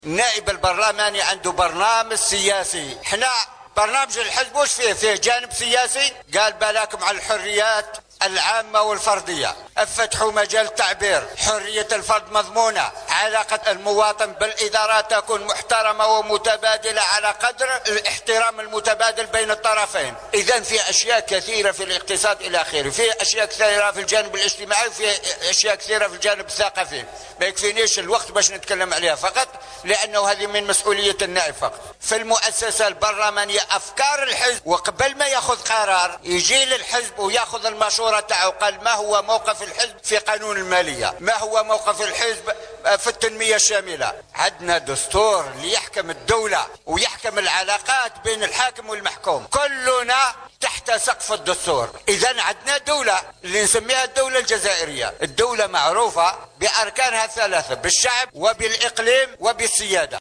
النائب البرلماني عنده برنامج سياسي. احنا برنامج الحزب وش فيه جانب سياسي؟ قال بالكم على الحريات العامة والفردية، افتحوا مجال التعبير، حرية الفرد مضمونة، علاقة المواطن بالإدارات تكون محترمة ومتبادلة على قدر الاحترام المتبادل بين الطرفين. إذا في أشياء كثيرة في الاقتصاد إلى آخره، في أشياء كثيرة في الجانب الاجتماعي، وفي أشياء كثيرة في الجانب الثقافي، ما يكفينيش الوقت باش نتكلم عليها فقط، لأنه هذه من مسؤولية النائب فقط. في المؤسسة البرلمانية أفكار الحزب، وقبل ما يأخذ قرار يجي للحزب ويأخذ المشورة تاعو، قال ما هو موقف الحزب في قانون المالية، ما هو موقف الحزب في التنمية الشاملة. عندنا دستور ليحكم الدولة ويحكم العلاقات بين الحاكم والمحكوم، كلنا تحت سقف الدستور. إذا عندنا دولة اللي نسميها الدولة الجزائرية، الدولة معروفة بأركانها الثلاثة، بالشعب وبالإقليم وبالسيادة.